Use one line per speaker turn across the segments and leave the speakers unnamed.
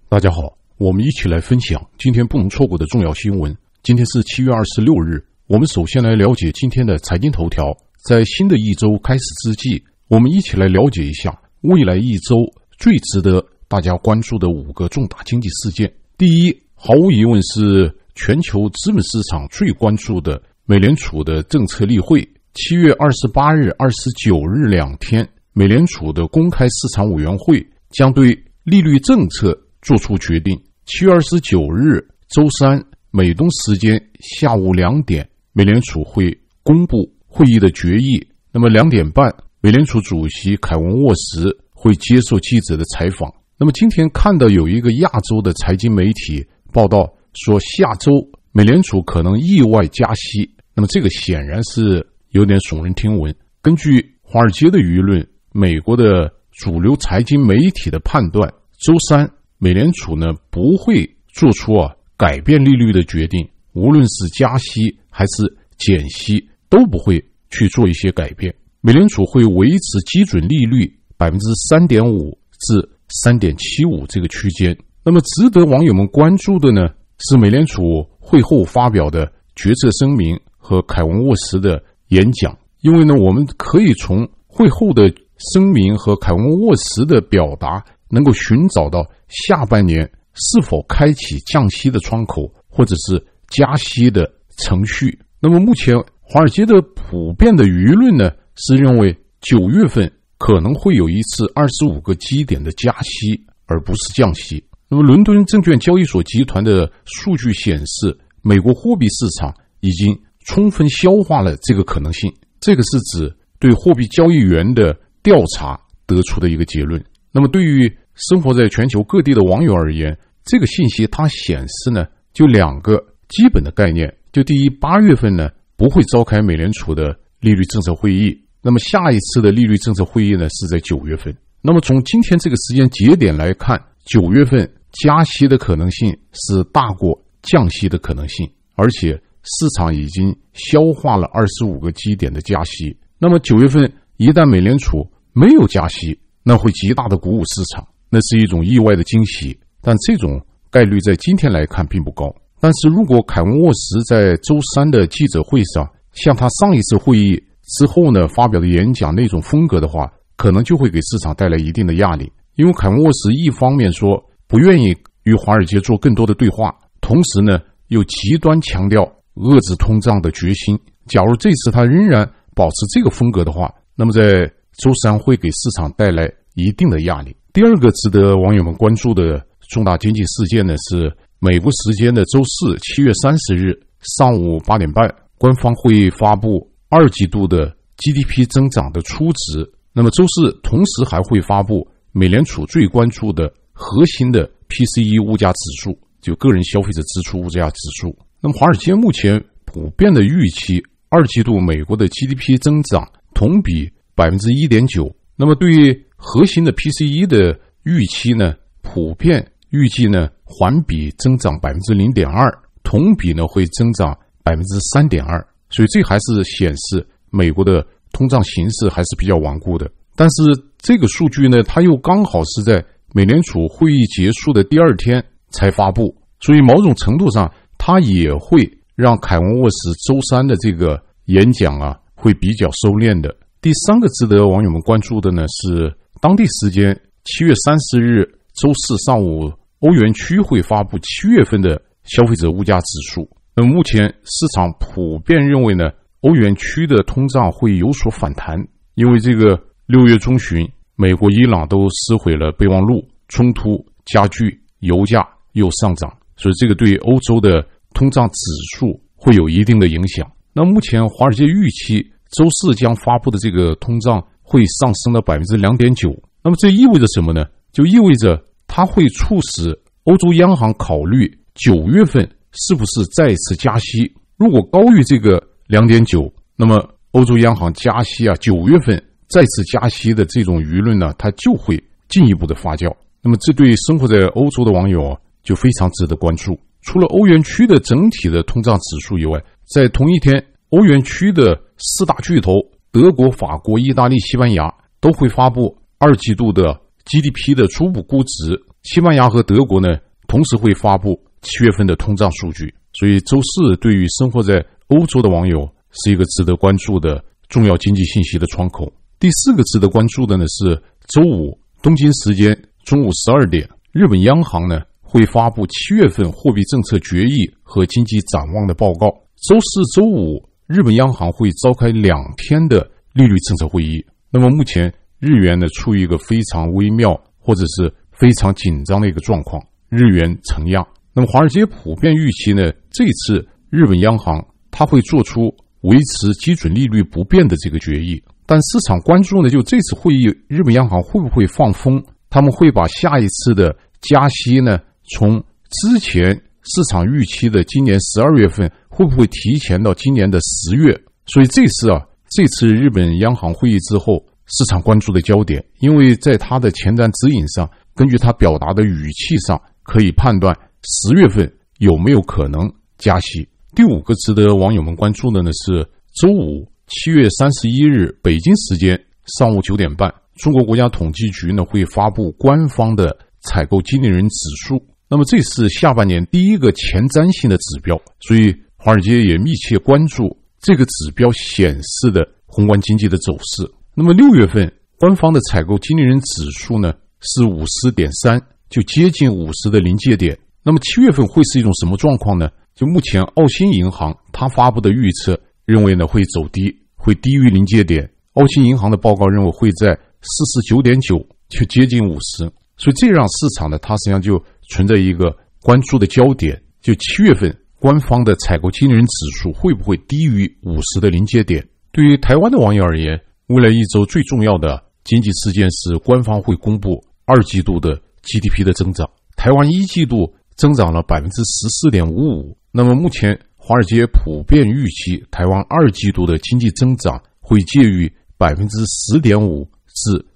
大家好，我们一起来分享今天不能错过的重要新闻。今天是7月26日，我们首先来了解今天的财经头条。在新的一周开始之际，我们一起来了解一下未来一周最值得大家关注的5个重大经济事件。第一，毫无疑问是全球资本市场最关注的美联储的政策例会。7月28日、29日2天，美联储的公开市场委员会将对利率政策做出决定。7月29日周三美东时间下午2点，美联储会公布会议的决议。那么2点半，美联储主席凯文沃什会接受记者的采访。那么今天看到有一个亚洲的财经媒体报道说，下周美联储可能意外加息。那么这个显然是有点耸人听闻。根据华尔街的舆论，美国的主流财经媒体的判断，周三美联储呢不会做出改变利率的决定，无论是加息还是减息都不会去做一些改变。美联储会维持基准利率 3.5% 至 3.75% 这个区间。那么值得网友们关注的呢是美联储会后发表的决策声明和凯文沃什的演讲。因为呢我们可以从会后的声明和凯文沃什的表达能够寻找到下半年是否开启降息的窗口，或者是加息的程序。那么目前华尔街的普遍的舆论呢是认为9月份可能会有一次25个基点的加息，而不是降息。那么伦敦证券交易所集团的数据显示，美国货币市场已经充分消化了这个可能性。这个是指对货币交易员的调查得出的一个结论。那么对于生活在全球各地的网友而言，这个信息它显示呢就2个基本的概念。就第一，8月份呢不会召开美联储的利率政策会议，那么下一次的利率政策会议呢是在9月份。那么从今天这个时间节点来看，9月份加息的可能性是大过降息的可能性，而且市场已经消化了25个基点的加息。那么9月份一旦美联储没有加息，那会极大的鼓舞市场，那是一种意外的惊喜，但这种概率在今天来看并不高。但是如果凯文沃什在周三的记者会上像他上一次会议之后呢发表的演讲那种风格的话，可能就会给市场带来一定的压力。因为凯文沃什一方面说不愿意与华尔街做更多的对话，同时呢又极端强调遏制通胀的决心。假如这次他仍然保持这个风格的话，那么在周三会给市场带来一定的压力。第二个值得网友们关注的重大经济事件呢是美国时间的周四7月30日上午8点半，官方会发布2季度的 GDP 增长的初值。那么周四同时还会发布美联储最关注的核心的 PCE 物价指数，就个人消费者支出物价指数。那么华尔街目前普遍的预期2季度美国的 GDP 增长同比 1.9%。 那么对于核心的 PCE 的预期呢，普遍预计呢环比增长 0.2%， 同比呢会增长 3.2%。 所以这还是显示美国的通胀形势还是比较顽固的。但是这个数据呢它又刚好是在美联储会议结束的第2天才发布，所以某种程度上它也会让凯文沃什周三的这个演讲会比较收敛的。第3个值得网友们关注的呢是当地时间7月30日周四上午，欧元区会发布7月份的消费者物价指数。那么目前市场普遍认为呢，欧元区的通胀会有所反弹，因为这个6月中旬美国伊朗都撕毁了备忘录，冲突加剧，油价又上涨，所以这个对欧洲的通胀指数会有一定的影响。那目前华尔街预期周四将发布的这个通胀会上升到 2.9%。 那么这意味着什么呢？就意味着它会促使欧洲央行考虑9月份是不是再次加息。如果高于这个 2.9%， 那么欧洲央行加息9月份再次加息的这种舆论呢，它就会进一步的发酵。那么这对生活在欧洲的网友就非常值得关注。除了欧元区的整体的通胀指数以外，在同一天，欧元区的4大巨头德国、法国、意大利、西班牙都会发布2季度的 GDP 的初步估值。 西班牙和德国呢同时会发布7月份的通胀数据，所以周四对于生活在欧洲的网友是一个值得关注的重要经济信息的窗口。第4个值得关注的呢是周五东京时间中午12点，日本央行呢会发布7月份货币政策决议和经济展望的报告。周四周五日本央行会召开2天的利率政策会议。那么目前日元呢处于一个非常微妙或者是非常紧张的一个状况，日元承压。那么华尔街普遍预期呢，这次日本央行它会做出维持基准利率不变的这个决议，但市场关注呢，就这次会议日本央行会不会放风，他们会把下一次的加息呢从之前市场预期的今年12月份会不会提前到今年的10月。所以这次日本央行会议之后市场关注的焦点，因为在他的前瞻指引上，根据他表达的语气上可以判断10月份有没有可能加息。第5个值得网友们关注的呢是周五7月31日北京时间上午9点半，中国国家统计局呢会发布官方的采购经理人指数。那么这是下半年第一个前瞻性的指标，所以华尔街也密切关注这个指标显示的宏观经济的走势。那么6月份官方的采购经理人指数呢是 50.3， 就接近50的临界点。那么7月份会是一种什么状况呢？就目前澳新银行它发布的预测认为呢会走低，会低于临界点。澳新银行的报告认为会在 49.9， 就接近50。所以这让市场呢它实际上就存在一个关注的焦点，就7月份官方的采购经理人指数会不会低于50的临界点。对于台湾的网友而言，未来一周最重要的经济事件是官方会公布2季度的 GDP 的增长。台湾1季度增长了 14.55%， 那么目前华尔街普遍预期台湾2季度的经济增长会介于 10.5% 至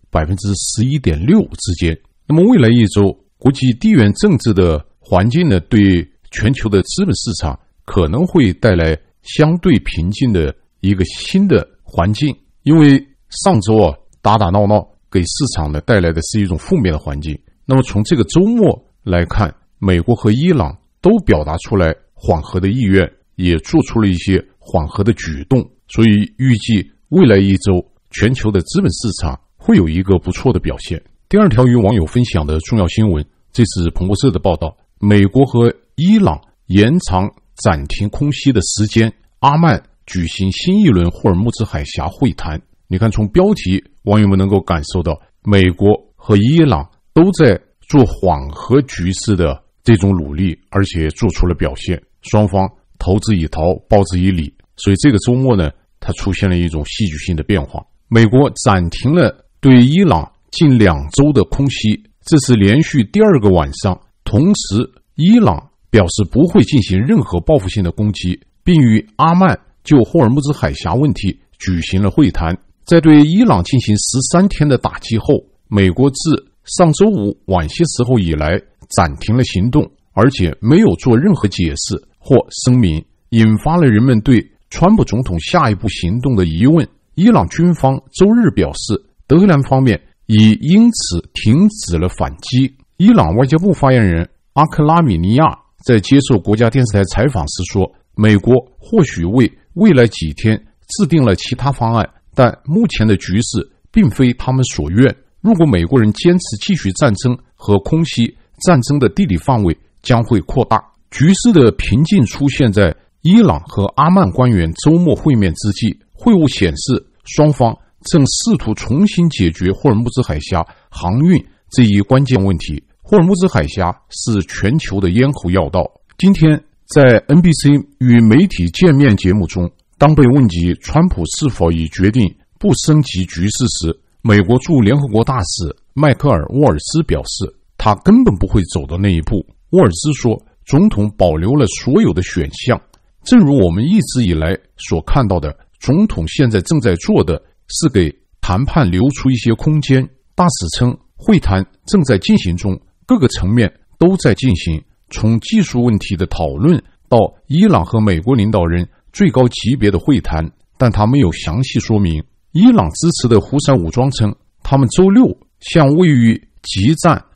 11.6% 之间。那么未来一周国际地缘政治的环境呢，对全球的资本市场可能会带来相对平静的一个新的环境。因为上周打打闹闹给市场呢带来的是一种负面的环境。那么从这个周末来看，美国和伊朗都表达出来缓和的意愿，也做出了一些缓和的举动，所以预计未来一周全球的资本市场会有一个不错的表现。第2条与网友分享的重要新闻，这是彭博社的报道，美国和伊朗延长暂停空袭的时间，阿曼举行新一轮霍尔木兹海峡会谈。你看从标题网友们能够感受到美国和伊朗都在做缓和局势的这种努力，而且做出了表现，双方投之以桃报之以李。所以这个周末呢，它出现了一种戏剧性的变化。美国暂停了对伊朗近2周的空袭，这是连续第2个晚上。同时伊朗表示不会进行任何报复性的攻击，并与阿曼就霍尔木兹海峡问题举行了会谈。在对伊朗进行13天的打击后，美国自上周五晚些时候以来暂停了行动，而且没有做任何解释或声明，引发了人们对川普总统下一步行动的疑问。伊朗军方周日表示，德黑兰方面已因此停止了反击。伊朗外交部发言人阿克拉米尼亚在接受国家电视台采访时说，美国或许为未来几天制定了其他方案，但目前的局势并非他们所愿。如果美国人坚持继续战争和空袭，战争的地理范围将会扩大。局势的平静出现在伊朗和阿曼官员周末会面之际，会晤显示双方正试图重新解决霍尔木兹海峡航运这一关键问题。霍尔木兹海峡是全球的咽喉要道。今天在 NBC 与媒体见面节目中，当被问及川普是否已决定不升级局势时，美国驻联合国大使迈克尔·沃尔斯表示，他根本不会走到那一步。沃尔斯说，总统保留了所有的选项，正如我们一直以来所看到的，总统现在正在做的是给谈判留出一些空间。大使称，会谈正在进行中，各个层面都在进行，从技术问题的讨论到伊朗和美国领导人最高级别的会谈，但他没有详细说明。伊朗支持的胡塞武装称，他们周六向位于吉赞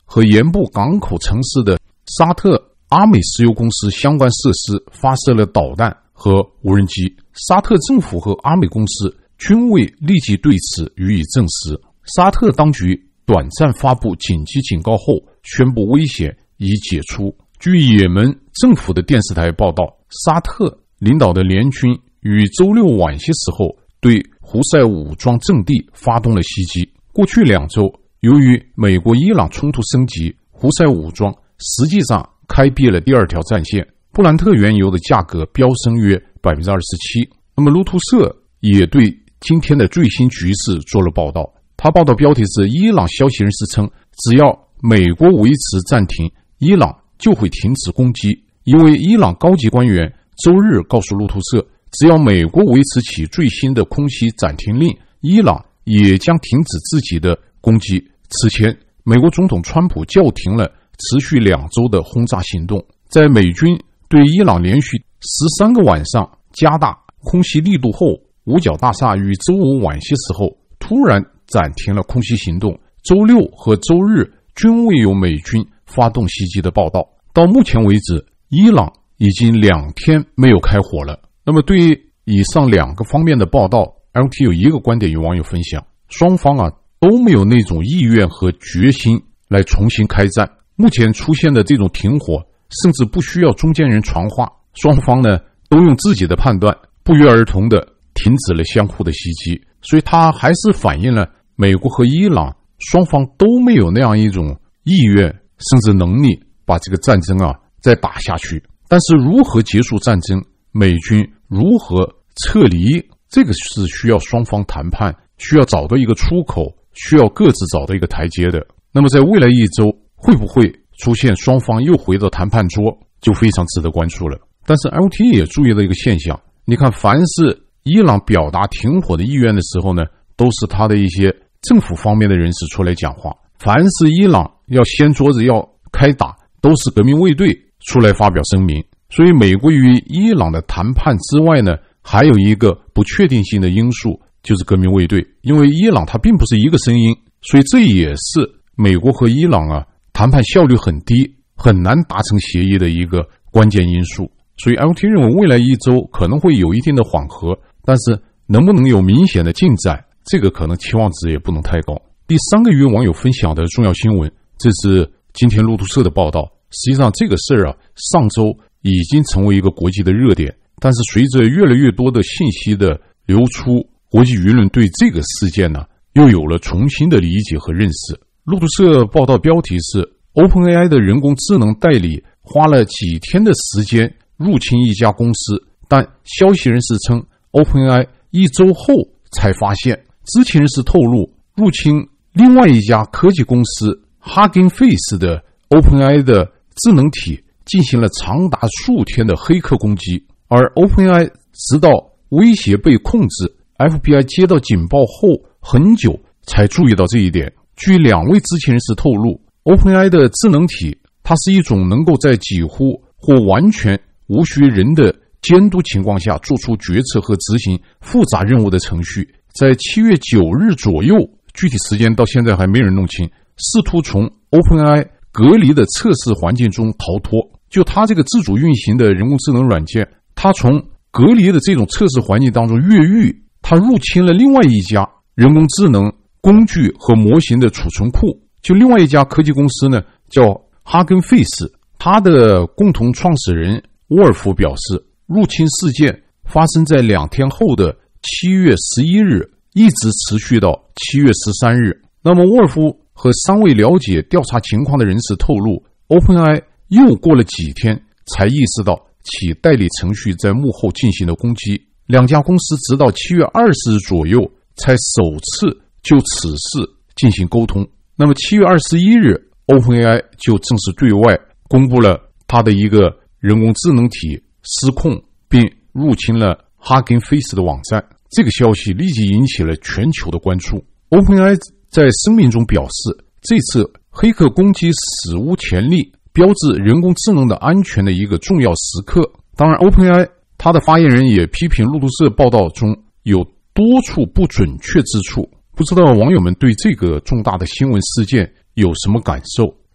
和沿部港口城市的沙特阿美石油公司相关设施发射了导弹和无人机。沙特政府和阿美公司均未立即对此予以证实。沙特当局短暂发布紧急警告后，宣布危险已解除。据也门政府的电视台报道，沙特领导的联军于周六晚些时候对胡塞武装阵地发动了袭击。过去2周，由于美国伊朗冲突升级，胡塞武装实际上开辟了第2条战线，布兰特原油的价格飙升约 27%。 那么路透社也对今天的最新局势做了报道，他报道标题是伊朗消息人士称，只要美国维持暂停，伊朗就会停止攻击。一位伊朗高级官员周日告诉路透社，只要美国维持其最新的空袭暂停令，伊朗也将停止自己的攻击。此前，美国总统川普叫停了持续2周的轰炸行动。在美军对伊朗连续13个晚上加大空袭力度后，五角大厦于周五晚些时候突然暂停了空袭行动。周六和周日均未有美军发动袭击的报道。到目前为止，伊朗已经2天没有开火了。那么对于以上2个方面的报道， LT 有一个观点与网友分享，双方都没有那种意愿和决心来重新开战。目前出现的这种停火甚至不需要中间人传话，双方呢都用自己的判断不约而同的停止了相互的袭击。所以它还是反映了美国和伊朗双方都没有那样一种意愿甚至能力把这个战争再打下去。但是如何结束战争，美军如何撤离，这个是需要双方谈判，需要找到一个出口，需要各自找到一个台阶的。那么在未来1周会不会出现双方又回到谈判桌，就非常值得关注了。但是 LT 也注意到一个现象，你看凡是伊朗表达停火的意愿的时候呢，都是他的一些政府方面的人士出来讲话，凡是伊朗要掀桌子要开打，都是革命卫队出来发表声明。所以美国与伊朗的谈判之外呢，还有一个不确定性的因素，就是革命卫队。因为伊朗它并不是一个声音，所以这也是美国和伊朗谈判效率很低，很难达成协议的一个关键因素。所以 LT 认为未来1周可能会有一定的缓和，但是能不能有明显的进展，这个可能期望值也不能太高。第3个与网友分享的重要新闻，这是今天路透社的报道。实际上这个事儿上周已经成为一个国际的热点，但是随着越来越多的信息的流出，国际舆论对这个事件又有了重新的理解和认识。路透社报道标题是 OpenAI 的人工智能代理花了几天的时间入侵一家公司，但消息人士称 OpenAI 1周后才发现。知情人士透露，入侵另外一家科技公司 Hugging Face 的 OpenAI 的智能体进行了长达数天的黑客攻击，而 OpenAI 直到威胁被控制， FBI 接到警报后很久才注意到这一点。据2位知情人士透露， OpenAI 的智能体它是一种能够在几乎或完全无需人的监督情况下做出决策和执行复杂任务的程序。在7月9日左右，具体时间到现在还没人弄清，试图从 OpenAI 隔离的测试环境中逃脱。就它这个自主运行的人工智能软件，它从隔离的这种测试环境当中越狱，它入侵了另外一家人工智能工具和模型的储存库。就另外一家科技公司呢，叫 Hugging Face， 它的共同创始人沃尔夫表示，入侵事件发生在2天后的7月11日，一直持续到7月13日。那么沃尔夫和3位了解调查情况的人士透露， OpenAI 又过了几天才意识到其代理程序在幕后进行了攻击。2家公司直到7月20日左右才首次就此事进行沟通。那么7月21日 OpenAI 就正式对外公布了它的一个人工智能体失控并入侵了 Hugging Face 的网站。这个消息立即引起了全球的关注。 OpenAI 在声明中表示，这次黑客攻击史无前例，标志人工智能的安全的一个重要时刻。当然 OpenAI 它的发言人也批评路透社报道中有多处不准确之处。不知道网友们对这个重大的新闻事件有什么感受？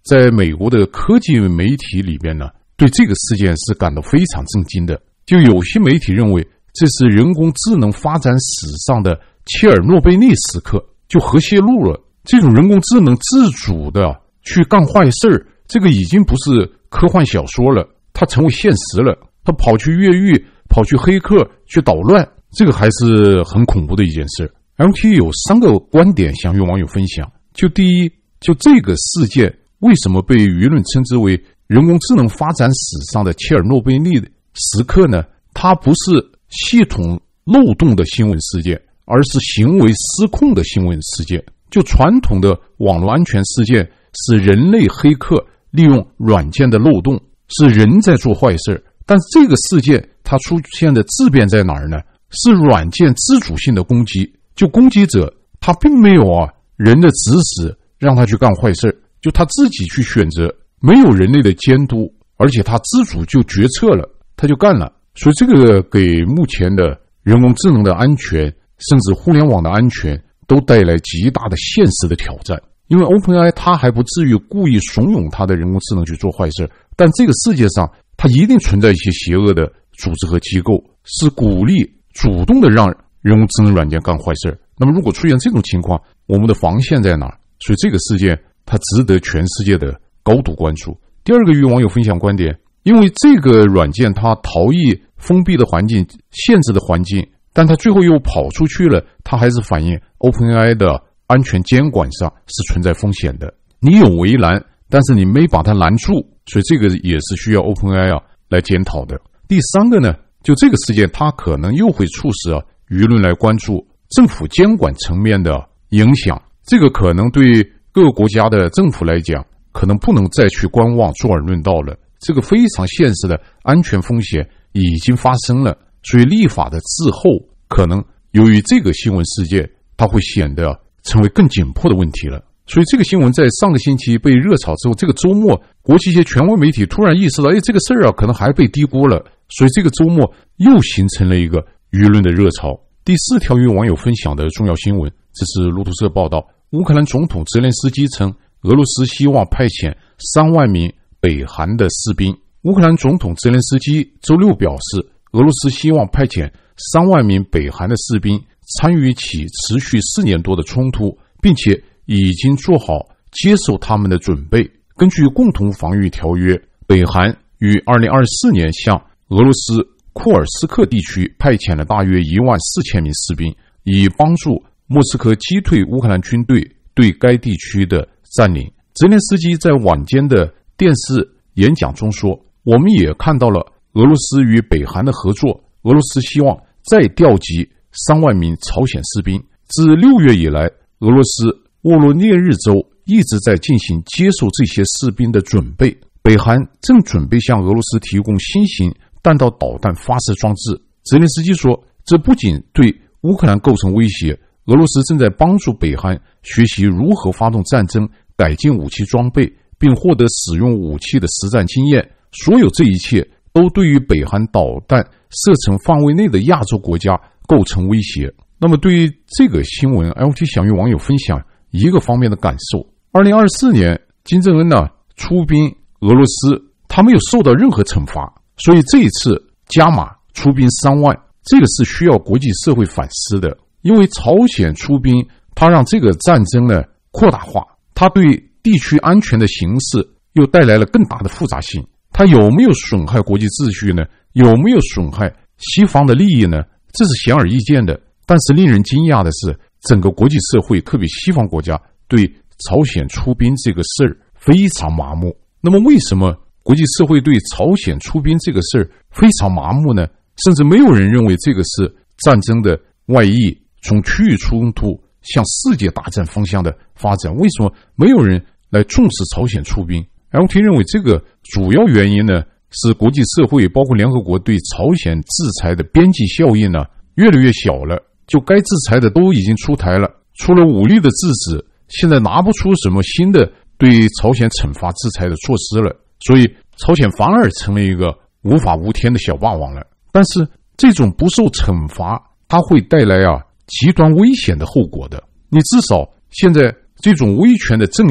在美国的科技媒体里边呢，对这个事件是感到非常震惊的。就有些媒体认为这是人工智能发展史上的切尔诺贝利时刻，就核泄漏了。这种人工智能自主的去干坏事，这个已经不是科幻小说了，它成为现实了。它跑去越狱，跑去黑客，去捣乱，这个还是很恐怖的一件事。LT 有3个观点想与网友分享。就第一，就这个事件为什么被舆论称之为人工智能发展史上的切尔诺贝利时刻呢？它不是系统漏洞的新闻事件，而是行为失控的新闻事件。就传统的网络安全事件是人类黑客利用软件的漏洞，是人在做坏事。但是这个事件它出现的质变在哪儿呢？是软件自主性的攻击。就攻击者他并没有人的指使让他去干坏事，就他自己去选择，没有人类的监督，而且他自主就决策了，他就干了。所以这个给目前的人工智能的安全，甚至互联网的安全都带来极大的现实的挑战。因为 OpenAI 它还不至于故意怂恿它的人工智能去做坏事，但这个世界上它一定存在一些邪恶的组织和机构，是鼓励主动的让人工智能软件干坏事。那么如果出现这种情况，我们的防线在哪儿？所以这个事件它值得全世界的高度关注。第二个与网友分享观点，因为这个软件它逃逸封闭的环境、限制的环境，但它最后又跑出去了，它还是反映 OpenAI 的安全监管上是存在风险的。你有围栏，但是你没把它拦住，所以这个也是需要 OpenAI 来检讨的。第三个呢，就这个事件它可能又会促使舆论来关注政府监管层面的影响。这个可能对各个国家的政府来讲，可能不能再去观望坐而论道了。这个非常现实的安全风险已经发生了，所以立法的滞后可能由于这个新闻事件，它会显得成为更紧迫的问题了。所以这个新闻在上个星期被热炒之后，这个周末国际一些权威媒体突然意识到，这个事儿可能还被低估了，所以这个周末又形成了一个舆论的热潮。第4条与网友分享的重要新闻，这是路透社报道，乌克兰总统泽连斯基称，俄罗斯希望派遣3万名北韩的士兵。乌克兰总统泽连斯基周六表示，俄罗斯希望派遣3万名北韩的士兵参与起持续4年多的冲突，并且已经做好接受他们的准备。根据共同防御条约，北韩于2024年向俄罗斯库尔斯克地区派遣了大约14000名士兵，以帮助莫斯科击退乌克兰军队对该地区的占领。泽连斯基在晚间的电视演讲中说，我们也看到了俄罗斯与北韩的合作，俄罗斯希望再调集3万名朝鲜士兵。自6月以来，俄罗斯沃罗涅日州一直在进行接受这些士兵的准备。北韩正准备向俄罗斯提供新型弹道导弹发射装置。泽连斯基说，这不仅对乌克兰构成威胁，俄罗斯正在帮助北韩学习如何发动战争，改进武器装备，并获得使用武器的实战经验。所有这一切都对于北韩导弹射程范围内的亚洲国家构成威胁。那么对于这个新闻， LT 想与网友分享一个方面的感受。2024年金正恩出兵俄罗斯，他没有受到任何惩罚，所以这一次加码出兵3万，这个是需要国际社会反思的。因为朝鲜出兵，他让这个战争扩大化，他对地区安全的形势又带来了更大的复杂性。他有没有损害国际秩序呢？有没有损害西方的利益呢？这是显而易见的。但是令人惊讶的是，整个国际社会，特别西方国家对朝鲜出兵这个事儿非常麻木。那么为什么国际社会对朝鲜出兵这个事儿非常麻木呢？甚至没有人认为这个是战争的外溢，从区域冲突向世界大战方向的发展。为什么没有人来重视朝鲜出兵？ LT 认为这个主要原因呢，是国际社会包括联合国对朝鲜制裁的边际效应越来越小了。就该制裁的都已经出台了，除了武力的制止，现在拿不出什么新的对朝鲜惩罚制裁的措施了，所以朝鲜反而成了一个无法无天的小霸王了。但是这种不受惩罚，它会带来极端危险的后果的。你至少现在这种威权的阵营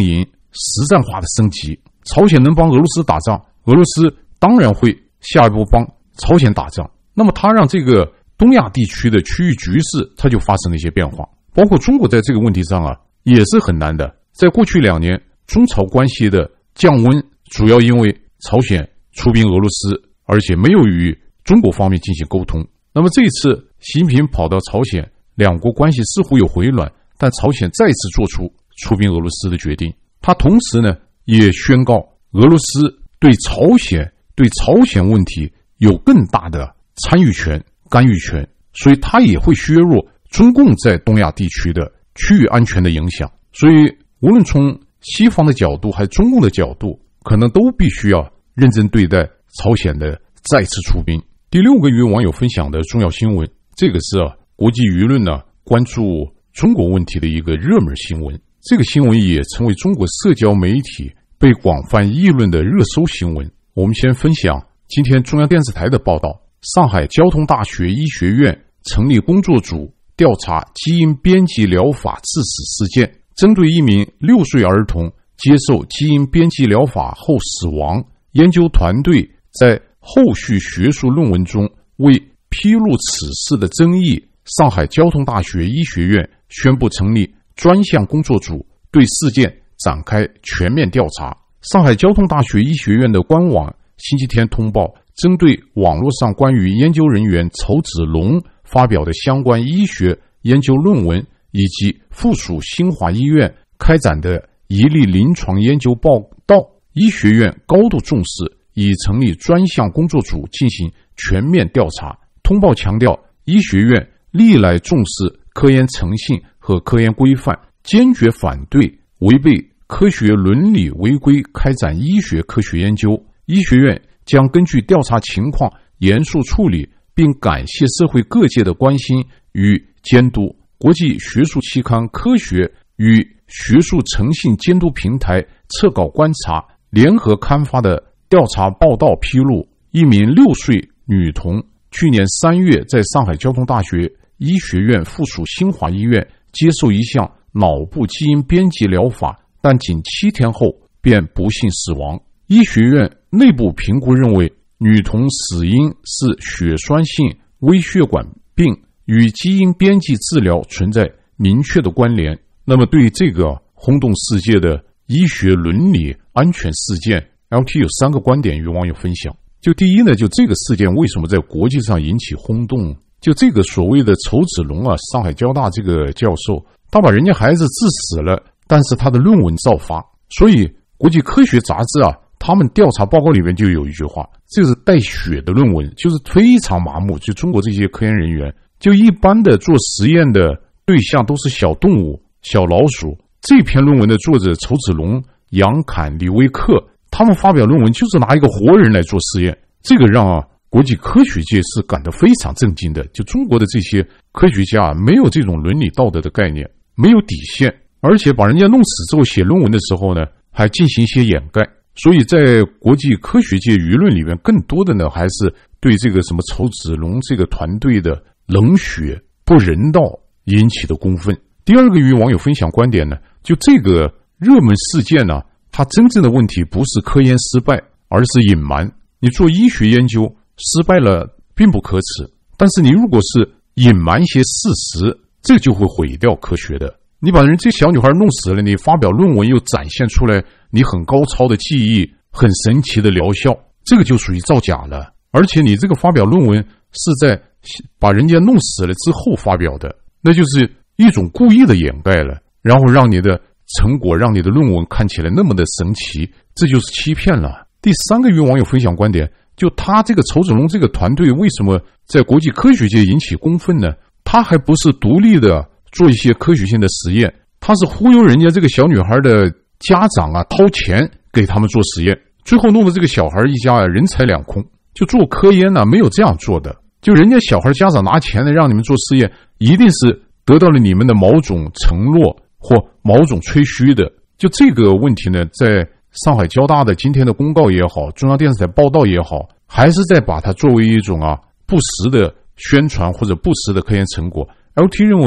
实战化的升级。朝鲜能帮俄罗斯打仗，俄罗斯当然会下一步帮朝鲜打仗。那么它让这个东亚地区的区域局势它就发生了一些变化，包括中国在这个问题上也是很难的。在过去2年，中朝关系的降温主要因为朝鲜出兵俄罗斯，而且没有与中国方面进行沟通。那么这一次习近平跑到朝鲜，两国关系似乎有回暖，但朝鲜再次做出出兵俄罗斯的决定。他同时呢也宣告俄罗斯对朝鲜问题有更大的参与权、干预权，所以他也会削弱中共在东亚地区的区域安全的影响。所以无论从西方的角度还是中共的角度，可能都必须要认真对待朝鲜的再次出兵。第6个与网友分享的重要新闻，这个是国际舆论关注中国问题的一个热门新闻。这个新闻也成为中国社交媒体被广泛议论的热搜新闻。我们先分享今天中央电视台的报道，上海交通大学医学院成立工作组调查基因编辑疗法致死事件，针对一名6岁儿童接受基因编辑疗法后死亡，研究团队在后续学术论文中为披露此事的争议，上海交通大学医学院宣布成立专项工作组，对事件展开全面调查。上海交通大学医学院的官网星期天通报，针对网络上关于研究人员仇子龙发表的相关医学研究论文，以及附属新华医院开展的一例临床研究报道，医学院高度重视，已成立专项工作组进行全面调查。通报强调，医学院历来重视科研诚信和科研规范，坚决反对违背科学伦理违规开展医学科学研究。医学院将根据调查情况严肃处理，并感谢社会各界的关心与监督。国际学术期刊科学与学术诚信监督平台测稿观察联合刊发的调查报道披露，一名6岁女童去年3月在上海交通大学医学院附属新华医院接受一项脑部基因编辑疗法，但仅7天后便不幸死亡。医学院内部评估认为，女童死因是血栓性微血管病，与基因编辑治疗存在明确的关联。那么对这个轰动世界的医学伦理安全事件， LT 有3个观点与网友分享。就第一呢，就这个事件为什么在国际上引起轰动？就这个所谓的仇子龙上海交大这个教授，他把人家孩子致死了，但是他的论文照发。所以国际科学杂志他们调查报告里面就有一句话，这是带血的论文，就是非常麻木。就中国这些科研人员，就一般的做实验的对象都是小动物、小老鼠。这篇论文的作者仇子龙、杨侃、李维克，他们发表论文就是拿一个活人来做实验，这个让国际科学界是感到非常震惊的。就中国的这些科学家没有这种伦理道德的概念，没有底线，而且把人家弄死之后写论文的时候呢，还进行一些掩盖。所以在国际科学界舆论里面，更多的呢还是对这个什么仇子龙这个团队的冷血不人道引起的公愤。第2个与网友分享观点呢，就这个热门事件呢，它真正的问题不是科研失败，而是隐瞒。你做医学研究失败了并不可耻，但是你如果是隐瞒一些事实，这就会毁掉科学的。你把人这小女孩弄死了，你发表论文又展现出来你很高超的技艺、很神奇的疗效，这个就属于造假了。而且你这个发表论文是在把人家弄死了之后发表的，那就是一种故意的掩盖了，然后让你的成果、让你的论文看起来那么的神奇，这就是欺骗了。第3个与网友分享观点，就他这个仇子龙这个团队为什么在国际科学界引起公愤呢？他还不是独立的做一些科学性的实验，他是忽悠人家这个小女孩的家长掏钱给他们做实验，最后弄得这个小孩一家人财两空。就做科研没有这样做的，就人家小孩家长拿钱让你们做试验，一定是得到了你们的某种承诺或某种吹嘘的。就这个问题呢，在上海交大的今天的公告也好，中央电视台报道也好，还是在把它作为一种不实的宣传或者不实的科研成果。LT 认为，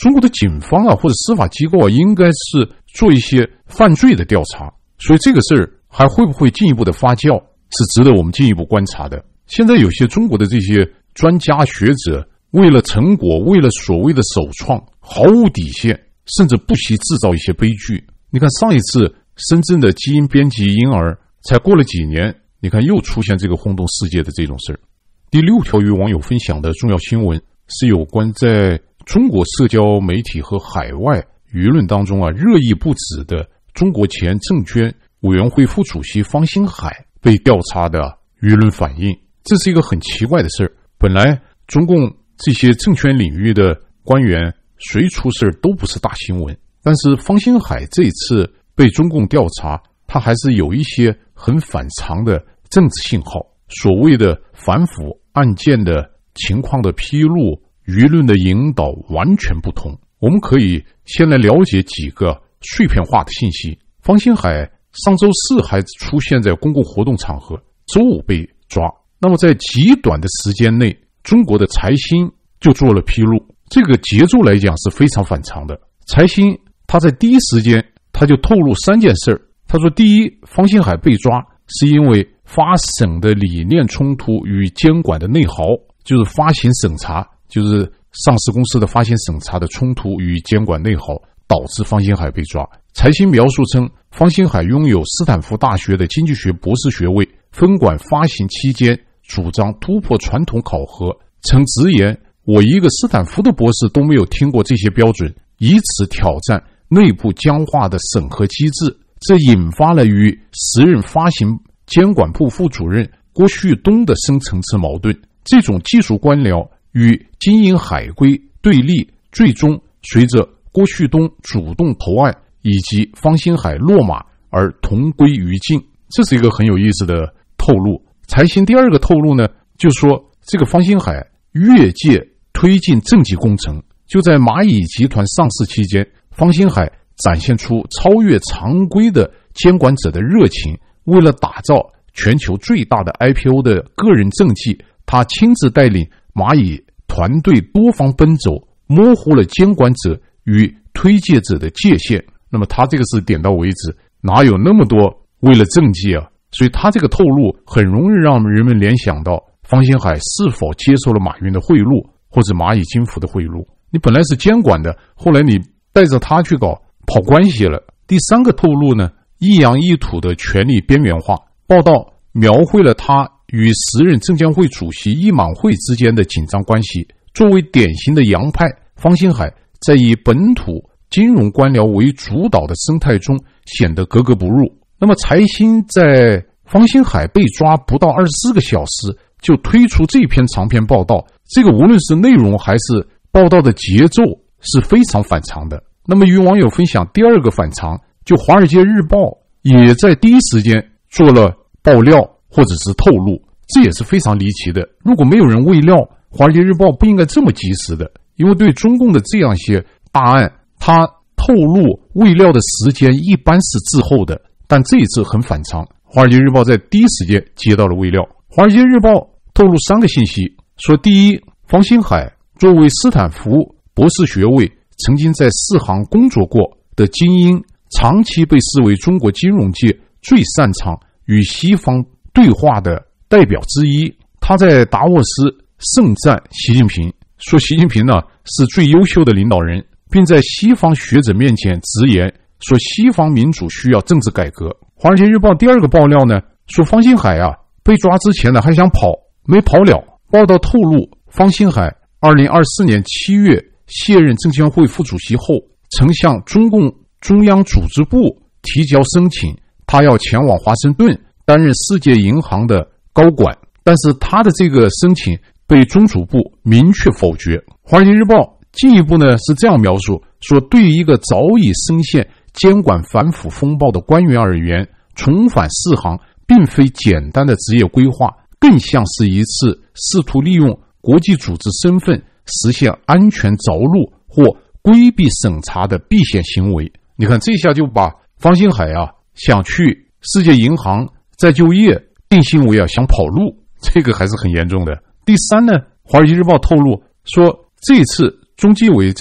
中国的警方或者司法机构应该是做一些犯罪的调查，所以这个事儿还会不会进一步的发酵，是值得我们进一步观察的。现在有些中国的这些专家学者，为了成果，为了所谓的首创，毫无底线，甚至不惜制造一些悲剧。你看上一次深圳的基因编辑婴儿，才过了几年，你看又出现这个轰动世界的这种事儿。第6条与网友分享的重要新闻是有关在中国社交媒体和海外舆论当中热议不止的中国前证券委员会副主席方星海被调查的舆论反应。这是一个很奇怪的事儿，本来中共这些证券领域的官员谁出事都不是大新闻，但是方星海这一次被中共调查，他还是有一些很反常的政治信号，所谓的反腐案件的情况的披露，舆论的引导完全不同。我们可以先来了解几个碎片化的信息。方星海上周4还出现在公共活动场合，周5被抓。那么在极短的时间内，中国的财新就做了披露，这个节奏来讲是非常反常的。财新他在第一时间他就透露3件事。他说，第一，方星海被抓是因为发审的理念冲突与监管的内耗，就是发行审查，就是上市公司的发行审查的冲突与监管内耗，导致方星海被抓。财新描述称，方星海拥有斯坦福大学的经济学博士学位，分管发行期间主张突破传统考核，曾直言，我一个斯坦福的博士都没有听过这些标准，以此挑战内部僵化的审核机制。这引发了与时任发行监管部副主任郭旭东的深层次矛盾。这种技术官僚与经营海归对立，最终随着郭旭东主动投案以及方星海落马而同归于尽。这是一个很有意思的透露。财新第2个透露呢，就是说这个方星海越界推进政绩工程，就在蚂蚁集团上市期间，方星海展现出超越常规的监管者的热情，为了打造全球最大的 IPO 的个人政绩，他亲自带领蚂蚁团队多方奔走，模糊了监管者与推介者的界限。那么他这个是点到为止，哪有那么多为了政绩啊？所以他这个透露很容易让人们联想到方星海是否接受了马云的贿赂，或者蚂蚁金服的贿赂。你本来是监管的，后来你带着他去搞跑关系了。第3个透露呢，抑扬一土的权力边缘化。报道描绘了他与时任证监会主席易满会之间的紧张关系。作为典型的洋派，方星海在以本土金融官僚为主导的生态中显得格格不入。那么财新在方星海被抓不到24个小时就推出这篇长篇报道，这个无论是内容还是报道的节奏是非常反常的。那么与网友分享第2个反常，就华尔街日报也在第一时间做了爆料或者是透露，这也是非常离奇的。如果没有人喂料，华尔街日报不应该这么及时的，因为对中共的这样一些大案，它透露喂料的时间一般是滞后的，但这一次很反常，华尔街日报在第一时间接到了喂料。华尔街日报透露3个信息，说第一，方星海作为斯坦福博士学位，曾经在4行工作过的精英，长期被视为中国金融界最擅长与西方对话的代表之一。他在达沃斯盛赞习近平，说习近平呢是最优秀的领导人，并在西方学者面前直言说西方民主需要政治改革。华尔街日报第2个爆料呢，说方星海被抓之前呢还想跑，没跑了。报道透露，方星海2024年7月卸任证监会副主席后，曾向中共中央组织部提交申请，他要前往华盛顿担任世界银行的高管，但是他的这个申请被中组部明确否决。华尔街日报进一步呢是这样描述，说对于一个早已深陷监管反腐风暴的官员而言，重返4行并非简单的职业规划，更像是一次试图利用国际组织身份实现安全着陆或规避审查的避险行为。你看这下就把方星海想去世界银行再就业定性为想跑路，这个还是很严重的。第3呢，华尔街日报透露说，这次中纪委在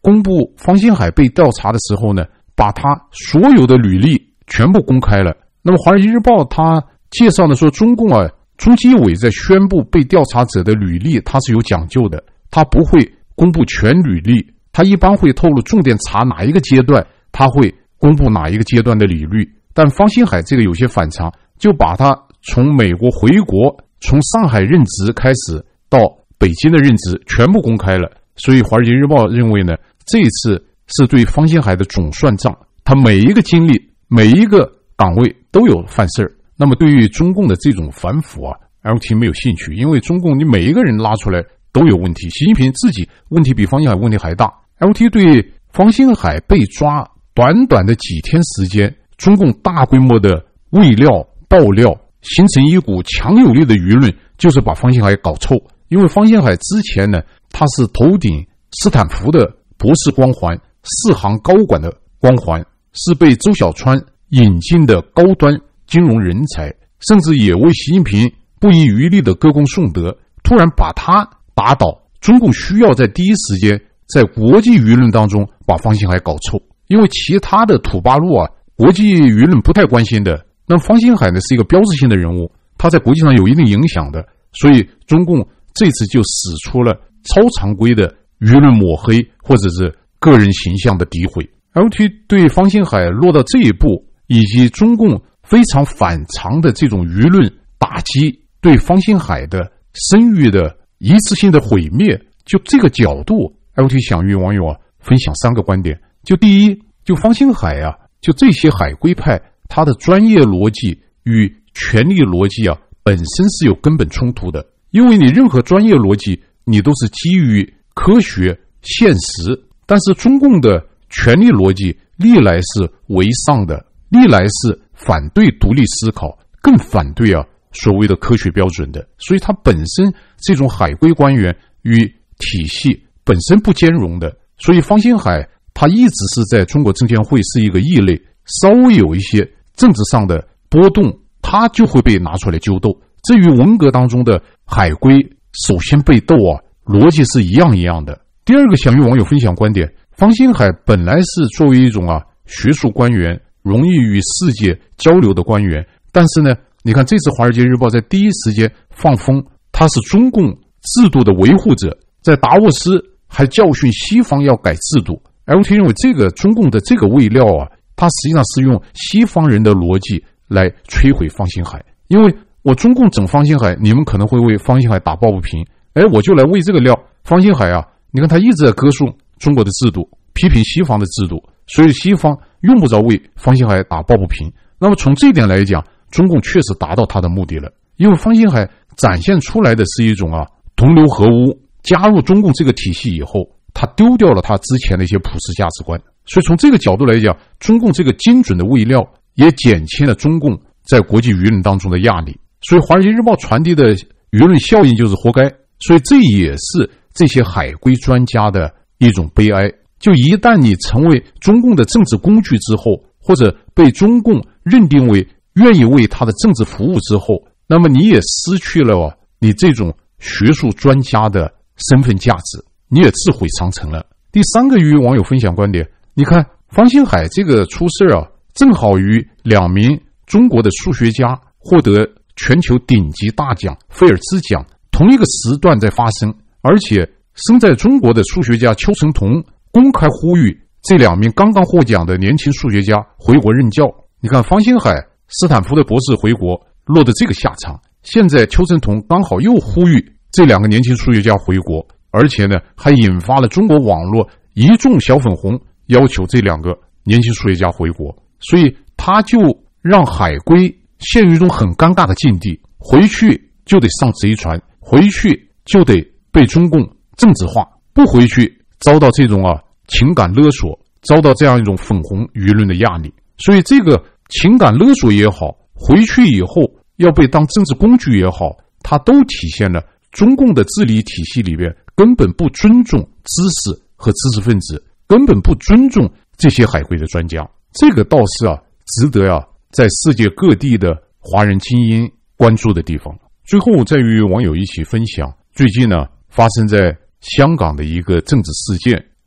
公布方星海被调查的时候呢，把他所有的履历全部公开了。那么《华尔街日报》他介绍的说，中共中纪委在宣布被调查者的履历，他是有讲究的，他不会公布全履历，他一般会透露重点查哪一个阶段，他会公布哪一个阶段的履历。但方星海这个有些反常，就把他从美国回国，从上海任职开始到北京的任职全部公开了。所以《华尔街日报》认为呢，这一次是对方星海的总算账，他每一个经历每一个岗位都有犯事儿。那么对于中共的这种反腐LT 没有兴趣，因为中共你每一个人拉出来都有问题，习近平自己问题比方星海问题还大。LT 对方星海被抓短短的几天时间，中共大规模的喂料爆料，形成一股强有力的舆论，就是把方星海搞臭。因为方星海之前呢，他是头顶斯坦福的博士光环，4行高管的光环，是被周小川引进的高端金融人才，甚至也为习近平不遗余力的歌功颂德。突然把他打倒，中共需要在第一时间在国际舆论当中把方星海搞臭，因为其他的土八路国际舆论不太关心的。那方星海呢是一个标志性的人物，他在国际上有一定影响的，所以中共这次就使出了超常规的舆论抹黑或者是个人形象的诋毁。LT 对方星海落到这一步，以及中共非常反常的这种舆论打击，对方星海的声誉的一次性的毁灭，就这个角度 LT 想与网友分享3个观点。就第一，就方星海就这些海归派，他的专业逻辑与权力逻辑本身是有根本冲突的。因为你任何专业逻辑你都是基于科学现实，但是中共的权力逻辑历来是为上的，历来是反对独立思考，更反对所谓的科学标准的。所以它本身这种海归官员与体系本身不兼容的。所以方星海他一直是在中国证监会是一个异类，稍微有一些政治上的波动，他就会被拿出来揪斗。这与文革当中的海归首先被斗逻辑是一样的。第二个想与网友分享观点，方星海本来是作为一种学术官员，容易与世界交流的官员，但是呢，你看这次《华尔街日报》在第一时间放风，他是中共制度的维护者，在达沃斯还教训西方要改制度。LT 认为这个中共的这个喂料它实际上是用西方人的逻辑来摧毁方星海。因为我中共整方星海，你们可能会为方星海打抱不平，我就来喂这个料。方星海你看他一直在歌颂中国的制度，批评西方的制度，所以西方用不着为方星海打抱不平。那么从这一点来讲，中共确实达到他的目的了。因为方星海展现出来的是一种同流合污，加入中共这个体系以后，他丢掉了他之前的一些普世价值观。所以从这个角度来讲，中共这个精准的喂料也减轻了中共在国际舆论当中的压力。所以《华尔街日报》传递的舆论效应就是活该。所以这也是这些海归专家的一种悲哀。就一旦你成为中共的政治工具之后，或者被中共认定为愿意为他的政治服务之后，那么你也失去了你这种学术专家的身份价值，你也自毁长城了。第3个与网友分享观点，你看方星海这个出事正好与2名中国的数学家获得全球顶级大奖菲尔兹奖同一个时段在发生，而且身在中国的数学家邱成桐公开呼吁这2名刚刚获奖的年轻数学家回国任教。你看方星海斯坦福的博士回国落得这个下场，现在邱成桐刚好又呼吁这2个年轻数学家回国，而且呢还引发了中国网络一众小粉红要求这2个年轻数学家回国。所以他就让海归陷入一种很尴尬的境地，回去就得上贼船，回去就得被中共政治化，不回去遭到这种情感勒索，遭到这样一种粉红舆论的压力。所以这个情感勒索也好，回去以后要被当政治工具也好，它都体现了中共的治理体系里边根本不尊重知识和知识分子，根本不尊重这些海归的专家。这个倒是值得在世界各地的华人精英关注的地方。最后再与网友一起分享最近发生在香港的一个政治事件，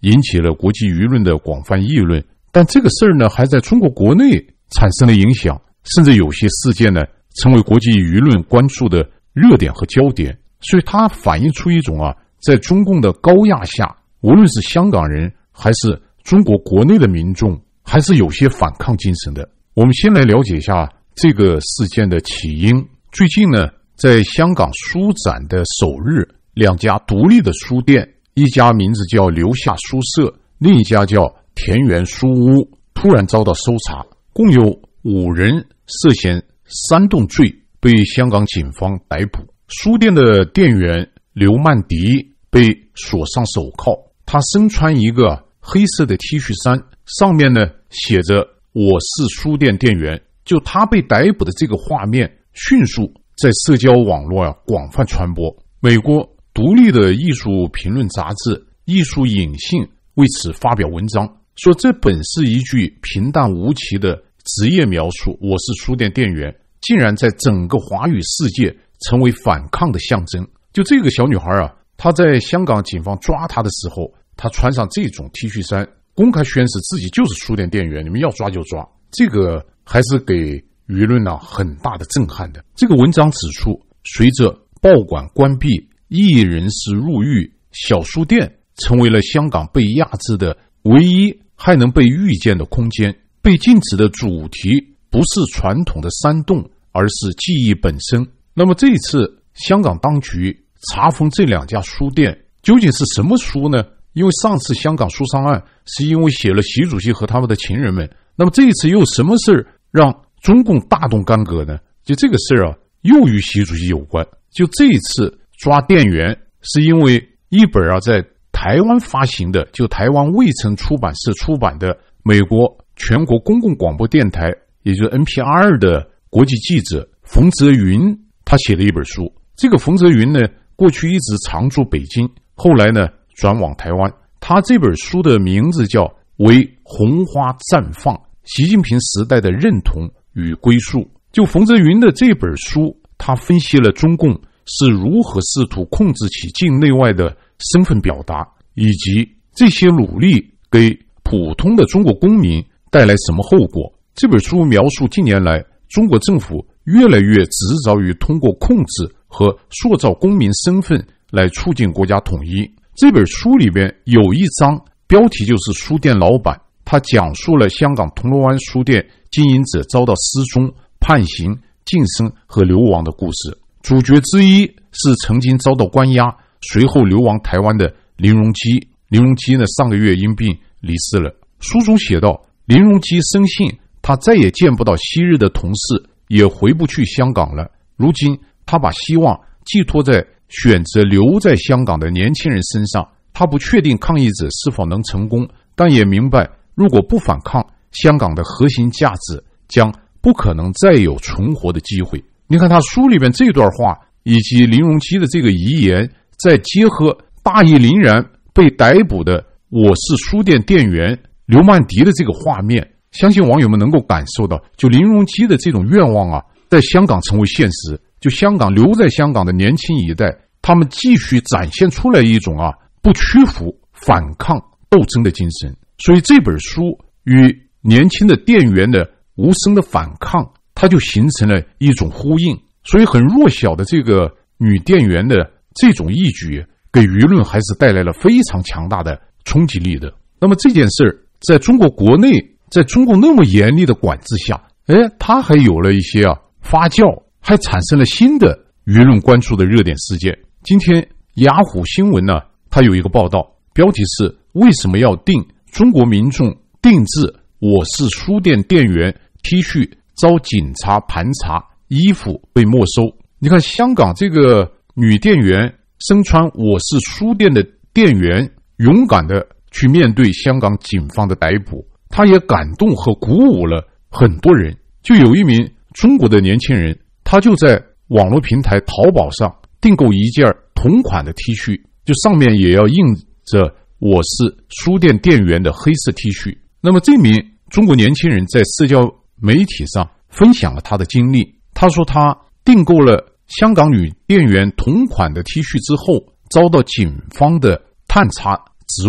引起了国际舆论的广泛议论。但这个事儿呢，还在中国国内产生了影响，甚至有些事件呢，成为国际舆论关注的热点和焦点。所以它反映出一种在中共的高压下，无论是香港人还是中国国内的民众，还是有些反抗精神的。我们先来了解一下这个事件的起因。最近呢，在香港书展的首日，两家独立的书店，一家名字叫留下书社，另一家叫田园书屋，突然遭到搜查，共有5人涉嫌煽动罪被香港警方逮捕。书店的店员刘曼迪被锁上手铐，他身穿一个黑色的 T 恤衫，上面呢写着我是书店店员。就他被逮捕的这个画面迅速在社交网络广泛传播。美国独立的艺术评论杂志《艺术引信》为此发表文章，说这本是一句平淡无奇的职业描述，我是书店店员，竟然在整个华语世界成为反抗的象征。就这个小女孩她在香港警方抓她的时候，她穿上这种 T 恤衫，公开宣示自己就是书店店员，你们要抓就抓。这个还是给舆论很大的震撼的。这个文章指出，随着报馆关闭，异议人士入狱，小书店成为了香港被压制的唯一还能被预见的空间。被禁止的主题不是传统的煽动，而是记忆本身。那么这一次香港当局查封这两家书店，究竟是什么书呢？因为上次香港书商案是因为写了习主席和他们的情人们，那么这一次又什么事让中共大动干戈呢？就这个事又与习主席有关。就这一次抓店员是因为一本在台湾发行的，就台湾卫城出版社出版的美国全国公共广播电台，也就是 NPR 的国际记者冯泽云他写的一本书。这个冯泽云呢，过去一直常驻北京，后来呢转往台湾。他这本书的名字叫《为红花绽放：习近平时代的认同与归宿》。就冯泽云的这本书，他分析了中共是如何试图控制其境内外的身份表达，以及这些努力给普通的中国公民带来什么后果。这本书描述近年来中国政府越来越执着于通过控制和塑造公民身份来促进国家统一。这本书里边有一章标题就是书店老板，他讲述了香港铜锣湾书店经营者遭到失踪、判刑、晋升和流亡的故事。主角之一是曾经遭到关押，随后流亡台湾的林荣基。林荣基呢，上个月因病离世了。书中写道，林荣基深信他再也见不到昔日的同事，也回不去香港了。如今他把希望寄托在选择留在香港的年轻人身上。他不确定抗议者是否能成功，但也明白如果不反抗，香港的核心价值将不可能再有存活的机会。你看他书里边这段话，以及林荣基的这个遗言，再结合大义凛然被逮捕的我是书店店员刘曼迪的这个画面，相信网友们能够感受到，就林荣基的这种愿望在香港成为现实。就香港留在香港的年轻一代，他们继续展现出来一种不屈服、反抗、斗争的精神。所以这本书与年轻的店员的无声的反抗，它就形成了一种呼应。所以很弱小的这个女店员的这种义举，给舆论还是带来了非常强大的冲击力的。那么这件事在中国国内，在中共那么严厉的管制下，它还有了一些发酵，还产生了新的舆论关注的热点事件。今天雅虎新闻呢，它有一个报道，标题是为什么要定中国民众定制我是书店店员 T 恤遭警察盘查，衣服被没收。你看香港这个女店员身穿我是书店的店员，勇敢的去面对香港警方的逮捕，她也感动和鼓舞了很多人。就有一名中国的年轻人，他就在网络平台淘宝上订购一件同款的 T 恤，就上面也要印着我是书店店员的黑色 T 恤。那么这名中国年轻人在社交媒体上分享了他的经历。他说他订购了香港女店员同款的 T 恤之后，遭到警方的探查质问，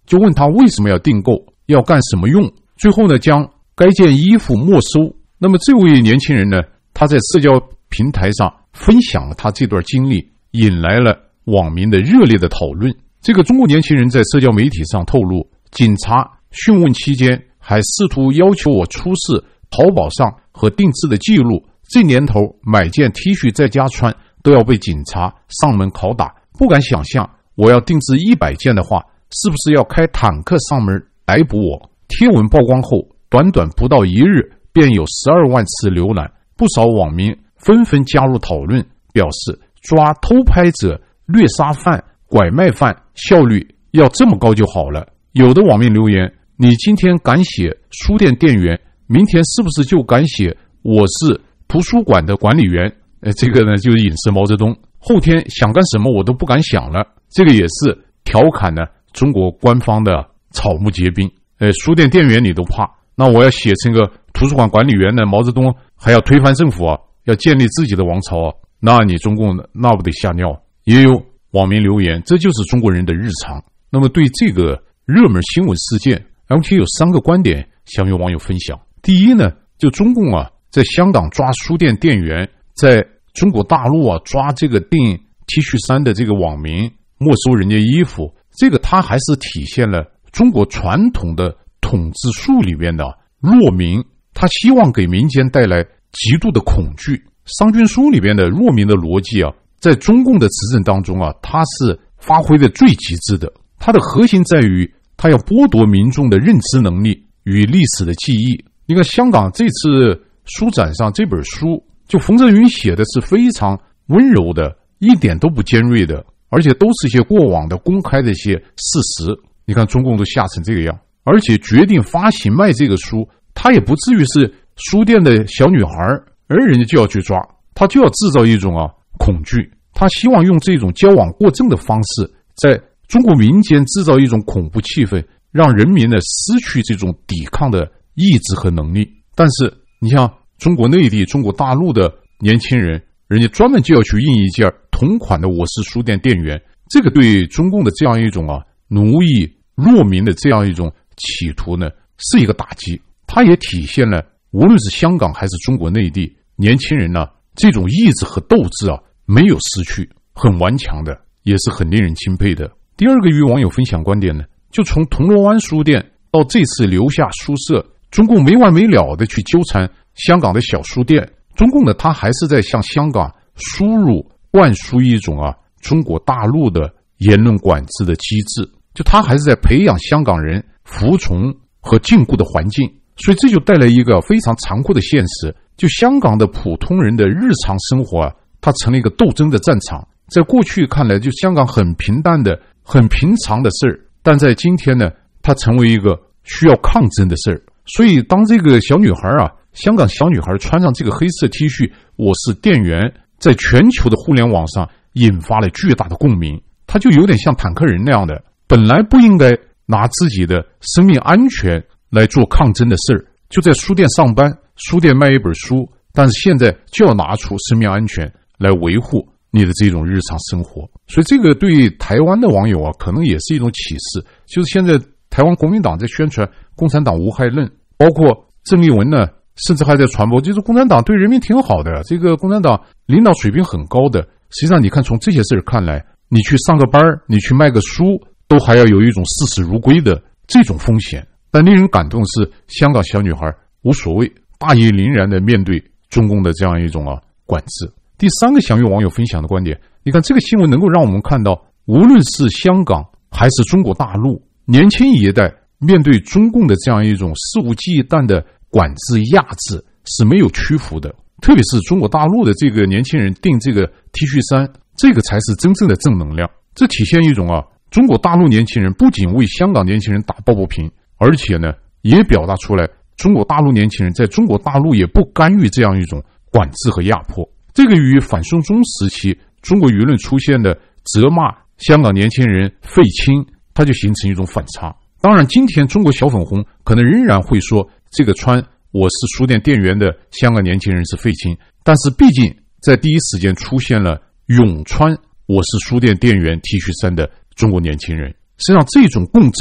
就问他为什么要订购，要干什么用，最后呢将该件衣服没收。那么这位年轻人呢，他在社交平台上分享了他这段经历，引来了网民的热烈的讨论。这个中国年轻人在社交媒体上透露，警察讯问期间还试图要求我出示淘宝上和订制的记录，这年头买件 T 恤在家穿都要被警察上门拷打，不敢想象我要定制100件的话，是不是要开坦克上门逮捕我。贴文曝光后，短短不到1日便有12万次浏览，不少网民纷纷加入讨论，表示抓偷拍者、掠杀犯、拐卖犯效率要这么高就好了。有的网民留言，你今天敢写书店店员，明天是不是就敢写我是图书馆的管理员？这个呢就是影射毛泽东，后天想干什么我都不敢想了。这个也是调侃呢中国官方的草木皆兵。书店店员你都怕，那我要写成个图书馆管理员呢，毛泽东还要推翻政府啊，要建立自己的王朝啊，那你中共那不得吓尿。也有网民留言，这就是中国人的日常。那么对这个热门新闻事件， LT 有3个观点想与网友分享。第一呢，就中共啊在香港抓书店店员，在中国大陆啊抓这个订 T 恤衫的这个网民，没收人家衣服，这个它还是体现了中国传统的统治术里面的弱民，他希望给民间带来极度的恐惧。商君书里面的弱民的逻辑啊，在中共的执政当中啊，它是发挥的最极致的。它的核心在于，它要剥夺民众的认知能力与历史的记忆。你看香港这次书展上这本书，就冯振云写的是非常温柔的，一点都不尖锐的，而且都是一些过往的公开的一些事实。你看中共都吓成这个样，而且决定发行卖这个书，他也不至于是书店的小女孩，而人家就要去抓，他就要制造一种恐惧，他希望用这种矫枉过正的方式，在中国民间制造一种恐怖气氛，让人民呢失去这种抵抗的意志和能力。但是你像中国内地、中国大陆的年轻人，人家专门就要去印一件同款的我是书店店员，这个对中共的这样一种奴役弱民的这样一种企图呢，是一个打击。它也体现了无论是香港还是中国内地年轻人呢，这种意志和斗志没有失去，很顽强的，也是很令人钦佩的。第二个与网友分享观点呢，就从铜锣湾书店到这次留下书社，中共没完没了的去纠缠香港的小书店，中共呢他还是在向香港输入灌输一种中国大陆的言论管制的机制，就他还是在培养香港人服从和禁锢的环境。所以这就带来一个非常残酷的现实，就香港的普通人的日常生活它成了一个斗争的战场。在过去看来，就香港很平淡的很平常的事儿，但在今天呢，它成为一个需要抗争的事儿。所以当这个小女孩香港小女孩穿上这个黑色 T 恤我是店员，在全球的互联网上引发了巨大的共鸣。她就有点像坦克人那样的，本来不应该拿自己的生命安全来做抗争的事儿，就在书店上班，书店卖一本书，但是现在就要拿出生命安全来维护你的这种日常生活。所以这个对台湾的网友可能也是一种启示，就是现在台湾国民党在宣传共产党无害论，包括郑丽文呢甚至还在传播就是共产党对人民挺好的，这个共产党领导水平很高的。实际上你看从这些事看来，你去上个班，你去卖个书，都还要有一种视死如归的这种风险。但令人感动是香港小女孩无所谓，大义凛然地面对中共的这样一种管制。第三个想与网友分享的观点，你看这个新闻能够让我们看到，无论是香港还是中国大陆，年轻一代面对中共的这样一种肆无忌惮的管制压制是没有屈服的。特别是中国大陆的这个年轻人订这个 T 恤衫，这个才是真正的正能量。这体现一种中国大陆年轻人不仅为香港年轻人打抱不平，而且呢也表达出来中国大陆年轻人在中国大陆也不干预这样一种管制和压迫。这个与反送中时期中国舆论出现的责骂香港年轻人废青，它就形成一种反差。当然今天中国小粉红可能仍然会说这个穿我是书店店员的香港年轻人是废青，但是毕竟在第一时间出现了勇穿我是书店店员 T 恤衫的中国年轻人。实际上这种共振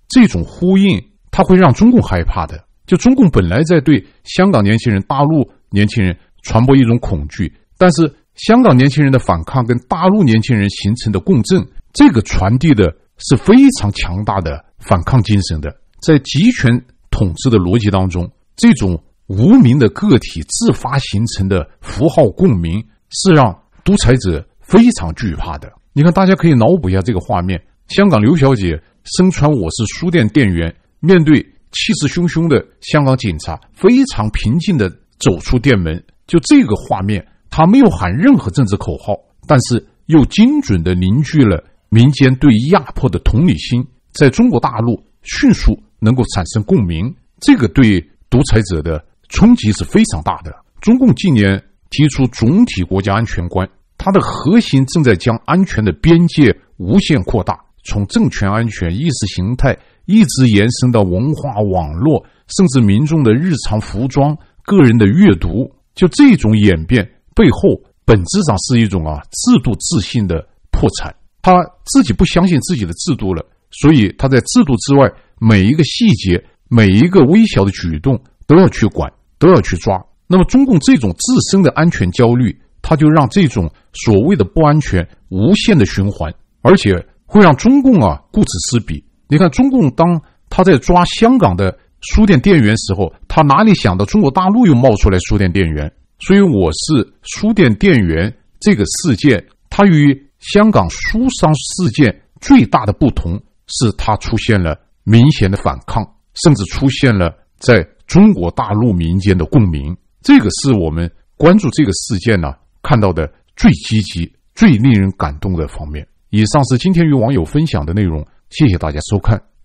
这种呼应它会让中共害怕的。就中共本来在对香港年轻人、大陆年轻人传播一种恐惧，但是香港年轻人的反抗跟大陆年轻人形成的共振，这个传递的是非常强大的反抗精神的。在集权统治的逻辑当中，这种无名的个体自发形成的符号共鸣是让独裁者非常惧怕的。你看，大家可以脑补一下这个画面，香港刘小姐身穿我是书店店员，面对气势汹汹的香港警察，非常平静地走出店门。就这个画面，他没有喊任何政治口号，但是又精准地凝聚了民间对压迫的同理心，在中国大陆迅速能够产生共鸣。这个对独裁者的冲击是非常大的。中共近年提出总体国家安全观，它的核心正在将安全的边界无限扩大，从政权安全、意识形态一直延伸到文化网络，甚至民众的日常服装、个人的阅读。就这种演变背后，本质上是一种制度自信的破产。他自己不相信自己的制度了，所以他在制度之外每一个细节、每一个微小的举动都要去管，都要去抓。那么中共这种自身的安全焦虑，他就让这种所谓的不安全无限的循环，而且会让中共顾此失彼。你看，中共当他在抓香港的书店店员时候，他哪里想到中国大陆又冒出来书店店员？所以我是书店店员这个事件，它与香港书商事件最大的不同是它出现了明显的反抗，甚至出现了在中国大陆民间的共鸣。这个是我们关注这个事件看到的最积极、最令人感动的方面。以上是今天与网友分享的内容，谢谢大家收看。